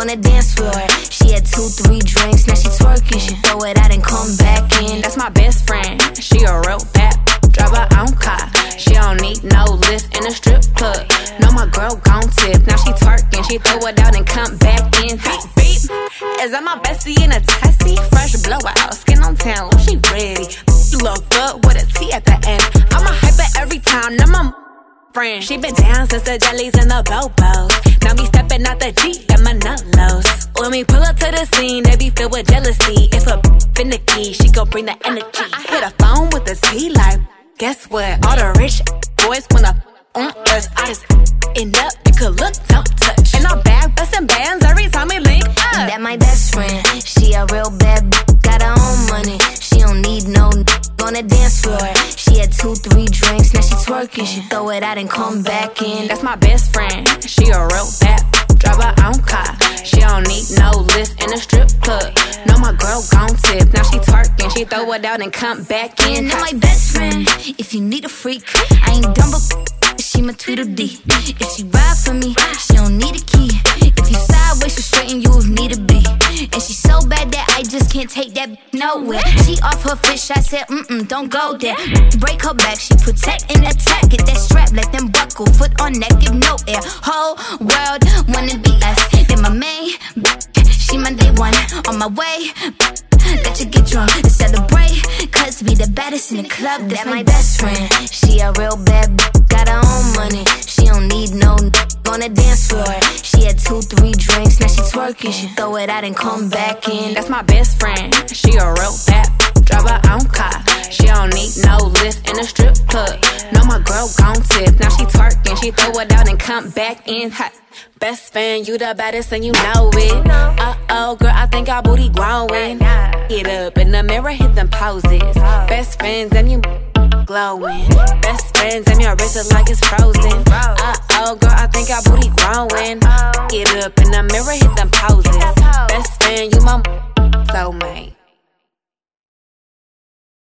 on the dance floor. She had 2-3 drinks, now she twerking. She throw it out and come back in. That's my best friend, she a real bad. Drive her own car, she don't need no lift in a strip club. No, my girl gon' tip, now she twerking. She throw it out and come back in. Beep, beep. Is that my bestie in a tessie? Fresh blowout, skin on town, she ready. Look good with a T at the end. I'm a hyper every time, now my friend. She been down since the jellies and the bobos. Now me stepping out the Jeep, got my nullos. When we pull up to the scene, they be filled with jealousy. If a finicky, she gon' bring the energy. I hit a phone with the T like, guess what? All the rich boys wanna on us. I just end up, you could look, don't touch. And I'm back bustin' bands every time we link up. That my best friend, she a real bad got her own money. She don't need no on the dance floor. She had 2-3 drinks, now she twerking. She throw it out and come back in. That's my best friend, she a real bad. Drive her own car, she don't need no lift in a strip club. No, my girl gon' tip, now she twerking. She throw it out and come back in. That my best friend, if you need a freak, I ain't dumb but she my Tweedledee. If she ride for me, she don't need a key. If you sideways, she straighten you if need to be. And she so bad that I just can't take that nowhere. She off her fish, I said, don't go there. Break her back, she protect and attack. Get that strap, let them buckle. Foot on neck, give no air. Whole world wanna be us. Then my main, she my day one. On my way, let you get drunk and celebrate. Cause we the baddest in the club. That's my best friend. She a real bad got her own money. She don't need no on the dance floor. She had 2-3 drinks, now she twerking. She throw it out and come back in. That's my best friend, she a real bad. Drive her own car, she don't need no lift in a strip club. No, my girl gon' tip, now she twerking. She throw it out and come back in hot. Best friend, you the baddest and you know it. Uh-oh, girl, I think our booty growing. Get up in the mirror, hit them poses. Best friends and you glowing. Best friends and your wrist is like it's frozen. Uh-oh, girl, I think our booty growing. Get up in